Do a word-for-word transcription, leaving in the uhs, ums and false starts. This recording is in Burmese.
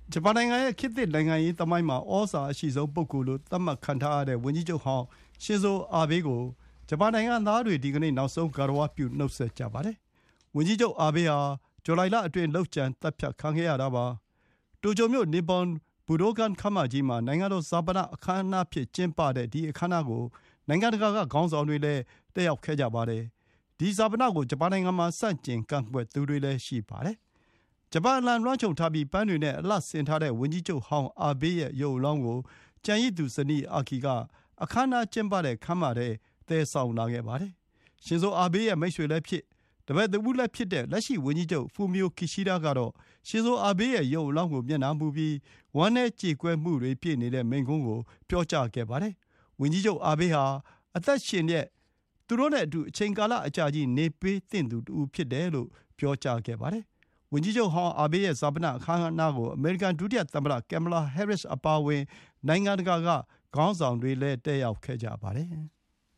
ဂျပန်နိုင်ငံရဲ့ခေတ်သစ်နိုင်ငံရေးသမိုင်းမှာဩဇာအရှိဆုံးပုဂ္ဂိုလ်လို့သတ်မှတ်ခံထားရတဲ့ဝန်ကြီးချုပ်ဟောင်းရှင်ဇိုအာဘေးကိုဂျပန်နိုင်ငံသားတွေဒီကနေ့နောက်ဆုံးဂါရဝပြုနှုတ်ဆက်ကြပါတယ်။ဝန်ကြီးချုပ်အာဘေးဟာဇူလိုင်လအတွင်းလုပ်ကြံသတ်ဖြတ်ခံခဲ့ရတာပါ။တိုကျိုမြို့နီပွန်ဘူဒိုကန်ခမ်းမကြီးမှာနိုင်ငံတော်ဈာပနအခမ်းအနားဖြစ်ကျင်းပတဲ့ဒီအခမ်းအနားကိုနိုင်ငံတကာကခေါင်းဆောင်တွေလည်းတက်ရောက်ခဲ့ကြပါတယ်။ဒီဈာပနကိုဂျပန်နိုင်ငံမှာစန့်ကျင်ကန့်ကွက်သူတွေလည်းရှိပါတယ်။ဂျပန်အလံလွှမ်းခြုံထားပြီးပန်းတွေနဲ့အလှဆင်ထားတဲ့ဝန်ကြီးချုပ်ဟောင်းအာဘေးရဲ့ရုပ်အလောင်းကိုကျန်ရစ်သူဇနီးအာကီကအခမ်းအနားကျင်းပတဲ့ခမ်းမထဲသယ်ဆောင်လာခဲ့ပါတယ်။ရှင်ဇိုအာဘေးရဲ့မိတ်ဆွေလည်းဖြစ်တပည့်တပူးလည်းဖြစ်တဲ့လက်ရှိဝန်ကြီးချုပ်ဖူမီယိုကီရှိဒါကတော့ရှင်ဇိုအာဘေးရဲ့ရုပ်အလောင်းကိုမျက်နှာမူပြီးဝမ်းနည်းကြေကွဲမှုတွေပြည့်နေတဲ့မိန့်ခွန်းကိုပြောကြားခဲ့ပါတယ်။ဝန်ကြီးချုပ်အာဘေးဟာအသက်ရှင်တဲ့သူတို့နဲ့အတူအချိန်ကာလအကြာကြီးနေပေးသင့်သူတူဖြစ်တယ်လို့ပြောကြားခဲ့ပါတယ်။ဝန်ကြီးချုပ်ဟောင်းအာဘေးရဲ့ဈာပနအခမ်းအနားကိုအမေရိကန်ဒုတိယသမ္မတကင်မလာဟဲရစ်အပါအဝင်နိုင်ငံတကာကခေါင်းဆောင်တွေလည်းတက်ရောက်ခဲ့ကြပါတယ်။